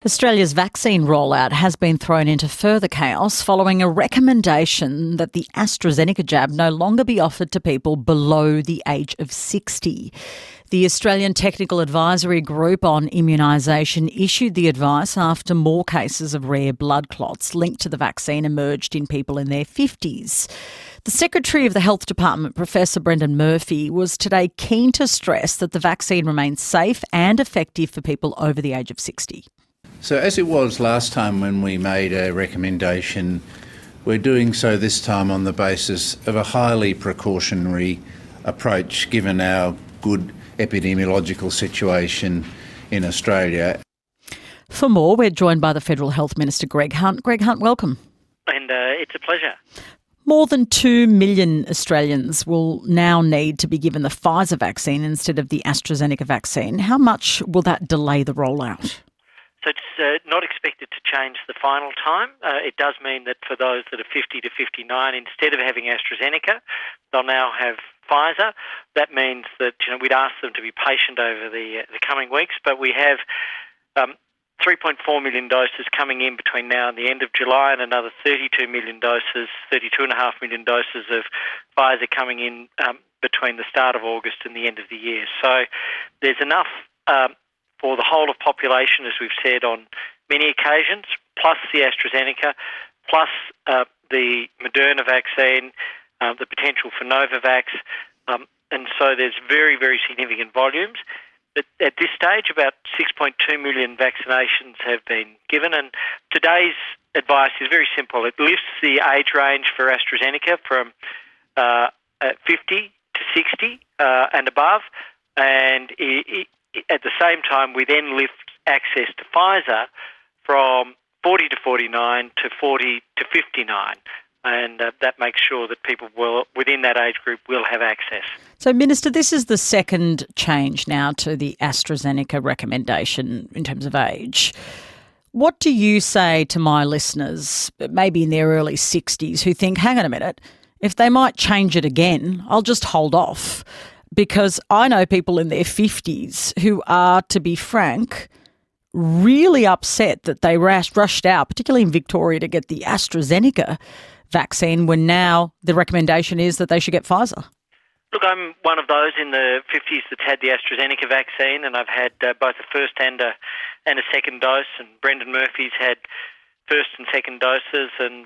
Australia's vaccine rollout has been thrown into further chaos following a recommendation that the AstraZeneca jab no longer be offered to people below the age of 60. The Australian Technical Advisory Group on Immunisation issued the advice after more cases of rare blood clots linked to the vaccine emerged in people in their 50s. The Secretary of the Health Department, Professor Brendan Murphy, was today keen to stress that the vaccine remains safe and effective for people over the age of 60. So as it was last time when we made a recommendation, we're doing so this time on the basis of a highly precautionary approach given our good epidemiological situation in Australia. For more, we're joined by the Federal Health Minister, Greg Hunt. Greg Hunt, welcome. And it's a pleasure. More than 2 million Australians will now need to be given the Pfizer vaccine instead of the AstraZeneca vaccine. How much will that delay the rollout? So it's not expected to change the final time. It does mean that for those that are 50 to 59, instead of having AstraZeneca, they'll now have Pfizer. That means that we'd ask them to be patient over the coming weeks, but we have 3.4 million doses coming in between now and the end of July, and another 32 million doses, 32.5 million doses of Pfizer coming in between the start of August and the end of the year. So there's enough for the whole of population, as we've said on many occasions, plus the AstraZeneca, plus the Moderna vaccine, the potential for Novavax, and so there's very, very significant volumes. But at this stage, about 6.2 million vaccinations have been given, and today's advice is very simple. It lifts the age range for AstraZeneca from 50 to 60 and above, and at the same time, we then lift access to Pfizer from 40 to 49 to 40 to 59. And that makes sure that people within that age group will have access. So, Minister, this is the second change now to the AstraZeneca recommendation in terms of age. What do you say to my listeners, maybe in their early 60s, who think, hang on a minute, if they might change it again, I'll just hold off? Because I know people in their 50s who are, to be frank, really upset that they rushed out, particularly in Victoria, to get the AstraZeneca vaccine when now the recommendation is that they should get Pfizer. Look, I'm one of those in the 50s that's had the AstraZeneca vaccine, and I've had both a first and a second dose, and Brendan Murphy's had first and second doses. And,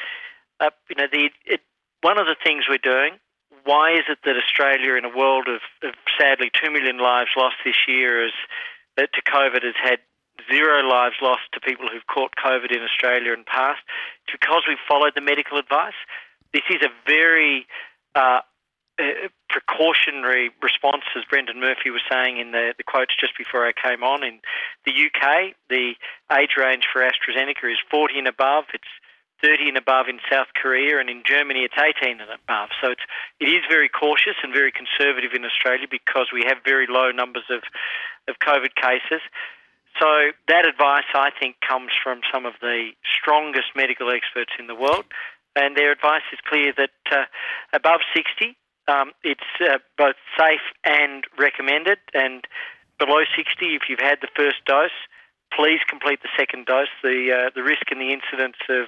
one of the things we're doing, why is it that Australia, in a world of sadly 2 million lives lost this year to COVID, has had 0 lives lost to people who've caught COVID in Australia in the past? It's because we've followed the medical advice. This is a very precautionary response, as Brendan Murphy was saying in the quotes just before I came on. In the UK, the age range for AstraZeneca is 40 and above. It's 30 and above in South Korea, and in Germany it's 18 and above. So it is very cautious and very conservative in Australia because we have very low numbers of COVID cases. So that advice, I think, comes from some of the strongest medical experts in the world, and their advice is clear that above 60, it's both safe and recommended, and below 60, if you've had the first dose, please complete the second dose. The risk and the incidence of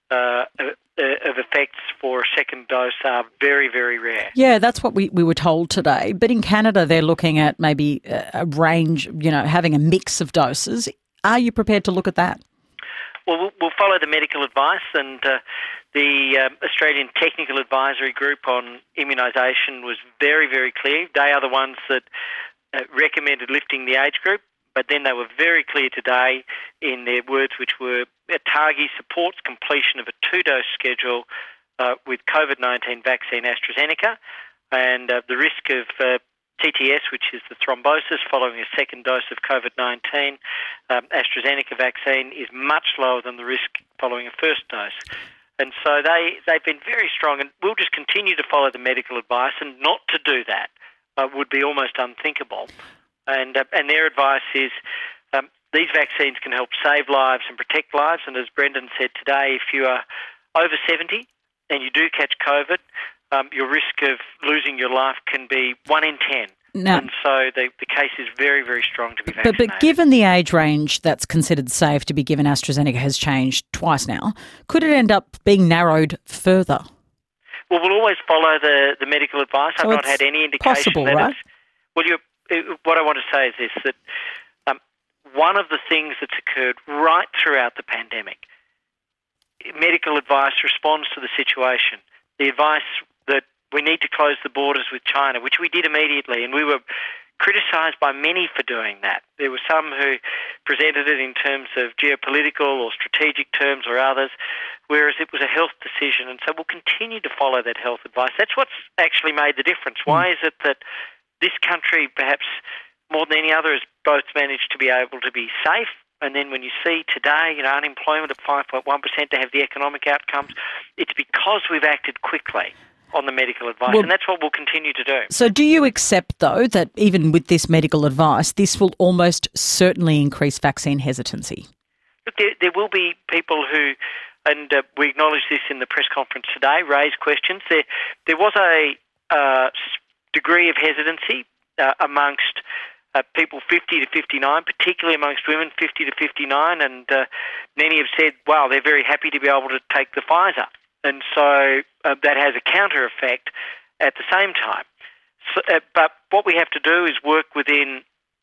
effects for a second dose are very, very rare. Yeah, that's what we were told today. But in Canada, they're looking at maybe a range, having a mix of doses. Are you prepared to look at that? Well, we'll follow the medical advice, and the Australian Technical Advisory Group on Immunisation was very, very clear. They are the ones that recommended lifting the age group. But then they were very clear today in their words, which were ATAGI supports completion of a 2-dose schedule with COVID-19 vaccine AstraZeneca, and the risk of TTS, which is the thrombosis following a second dose of COVID-19 AstraZeneca vaccine, is much lower than the risk following a first dose. And so they've been very strong, and we'll just continue to follow the medical advice, and not to do that would be almost unthinkable. And their advice is these vaccines can help save lives and protect lives. And as Brendan said today, if you are over 70 and you do catch COVID, your risk of losing your life can be 1 in 10. and so the case is very, very strong to be vaccinated. But given the age range that's considered safe to be given AstraZeneca has changed twice now, could it end up being narrowed further? Well, we'll always follow the medical advice. So I've not had any indication possible, that right? what I want to say is this, that one of the things that's occurred right throughout the pandemic, medical advice responds to the situation. The advice that we need to close the borders with China, which we did immediately, and we were criticised by many for doing that. There were some who presented it in terms of geopolitical or strategic terms or others, whereas it was a health decision, and so we'll continue to follow that health advice. That's what's actually made the difference. Why is it that this country, perhaps more than any other, has both managed to be able to be safe, and then when you see today, unemployment at 5.1% to have the economic outcomes, it's because we've acted quickly on the medical advice, and that's what we'll continue to do. So do you accept, though, that even with this medical advice, this will almost certainly increase vaccine hesitancy? Look, there will be people who, and we acknowledge this in the press conference today, raise questions. There was a degree of hesitancy amongst people 50 to 59, particularly amongst women 50 to 59, and many have said, wow, they're very happy to be able to take the Pfizer. And so that has a counter effect at the same time. So, but what we have to do is work within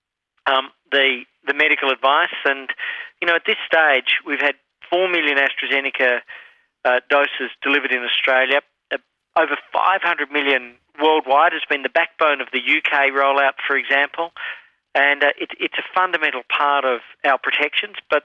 the medical advice. And, at this stage, we've had 4 million AstraZeneca doses delivered in Australia. Over 500 million worldwide has been the backbone of the UK rollout, for example. And it's a fundamental part of our protections. But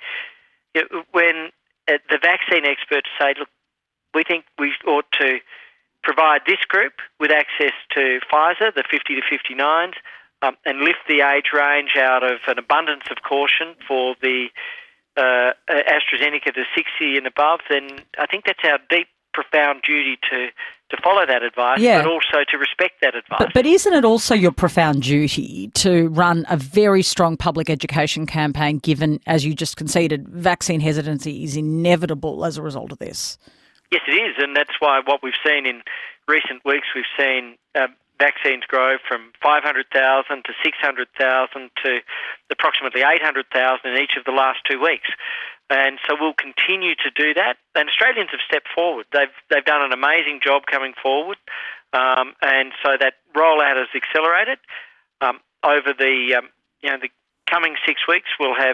when the vaccine experts say, look, we think we ought to provide this group with access to Pfizer, the 50 to 59s, and lift the age range out of an abundance of caution for the AstraZeneca to 60 and above, then I think that's our deep, profound duty to follow that advice, but also to respect that advice. But isn't it also your profound duty to run a very strong public education campaign, given, as you just conceded, vaccine hesitancy is inevitable as a result of this? Yes, it is, and that's why what we've seen in recent weeks, we've seen vaccines grow from 500,000 to 600,000 to approximately 800,000 in each of the last 2 weeks. And so we'll continue to do that. And Australians have stepped forward. They've done an amazing job coming forward, and so that rollout has accelerated. Over the coming 6 weeks, we'll have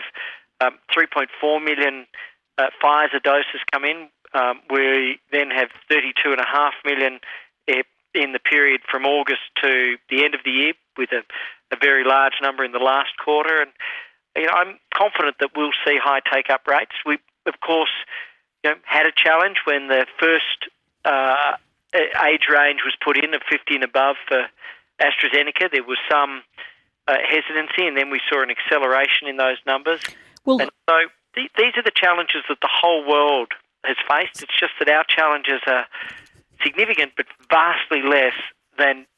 3.4 million Pfizer doses come in. We then have 32.5 million in the period from August to the end of the year, with a very large number in the last quarter. And I'm confident that we'll see high take-up rates. We, of course, had a challenge when the first age range was put in of 50 and above for AstraZeneca. There was some hesitancy, and then we saw an acceleration in those numbers. And so these are the challenges that the whole world has faced. It's just that our challenges are significant, but vastly less than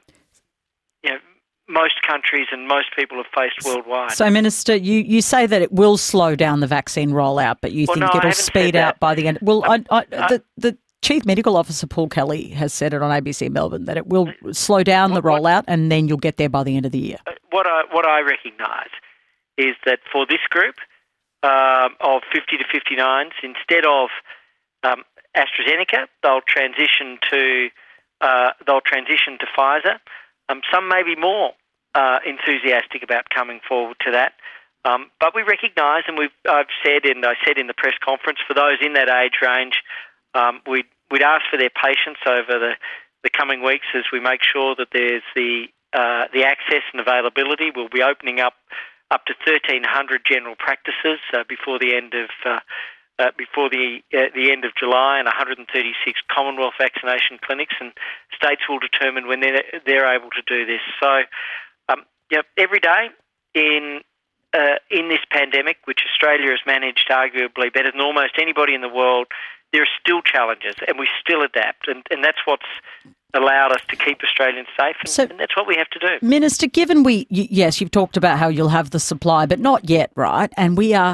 most countries and most people have faced worldwide. So, Minister, you say that it will slow down the vaccine rollout, but you think it'll speed out by the end. Well, the Chief Medical Officer, Paul Kelly, has said it on ABC Melbourne that it will slow down the rollout and then you'll get there by the end of the year. What I recognise is that for this group of 50 to 59s, instead of AstraZeneca, they'll transition to Pfizer. Some may be more enthusiastic about coming forward to that, but we recognise, and I said in the press conference, for those in that age range, we'd ask for their patience over the coming weeks as we make sure that there's the access and availability. We'll be opening up to 1,300 general practices before the end of the end of July, and 136 Commonwealth vaccination clinics, and states will determine when they're able to do this. So, every day in this pandemic, which Australia has managed arguably better than almost anybody in the world, there are still challenges, and we still adapt, and that's what's allowed us to keep Australians safe, and that's what we have to do. Minister, given yes, you've talked about how you'll have the supply, but not yet, right? And we are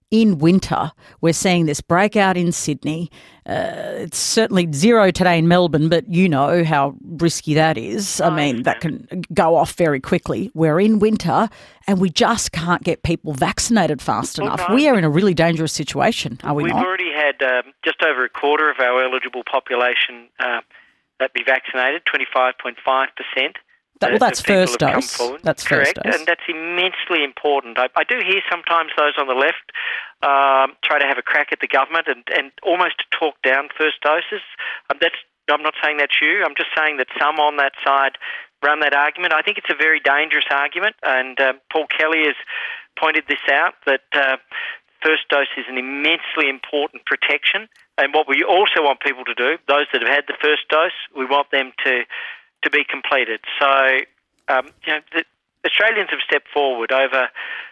in winter, we're seeing this breakout in Sydney. It's certainly zero today in Melbourne, but you know how risky that is. I mean, that can go off very quickly. We're in winter and we just can't get people vaccinated fast enough. No. We are in a really dangerous situation, are we We've not? already had just over a quarter of our eligible population that be vaccinated, 25.5%. That's first dose. That's correct, first dose. and that's immensely important. I do hear sometimes those on the left try to have a crack at the government and almost talk down first doses. I'm not saying that's you. I'm just saying that some on that side run that argument. I think it's a very dangerous argument, and Paul Kelly has pointed this out, that first dose is an immensely important protection. And what we also want people to do, those that have had the first dose, we want them to be completed. So, the Australians have stepped forward. Over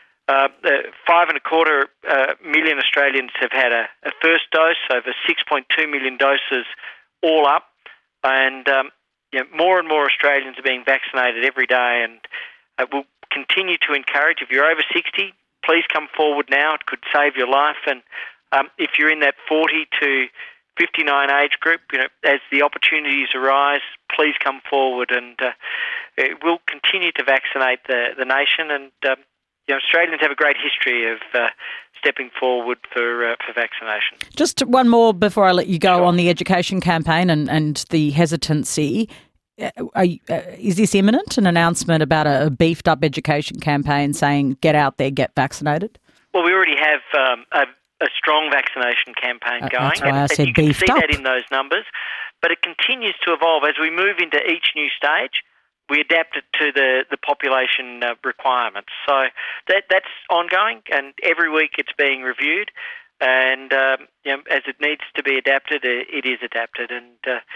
5.25 million Australians have had a first dose, over 6.2 million doses all up, and more and more Australians are being vaccinated every day, and we'll continue to encourage. If you're over 60, please come forward now. It could save your life, and if you're in that 40 to 59 age group, as the opportunities arise, please come forward, and we'll continue to vaccinate the nation. And Australians have a great history of stepping forward for vaccination. Just one more before I let you go. Sure. On the education campaign and the hesitancy. Is this imminent, an announcement about a beefed up education campaign saying get out there, get vaccinated? Well, we already have a strong vaccination campaign going. That's why I said you can beefed see up. that in those numbers, but it continues to evolve. As we move into each new stage, we adapt it to the population requirements. So that's ongoing, and every week it's being reviewed, and as it needs to be adapted, it is adapted. And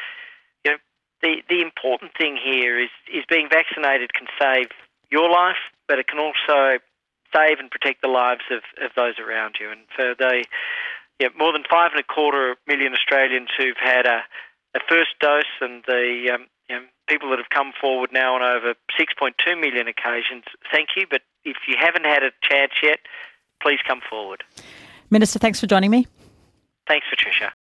the important thing here is being vaccinated can save your life, but it can also save and protect the lives of those around you. And for the more than 5.25 million Australians who've had a first dose, and the people that have come forward now on over 6.2 million occasions, thank you. But if you haven't had a chance yet, please come forward. Minister, thanks for joining me. Thanks, Patricia.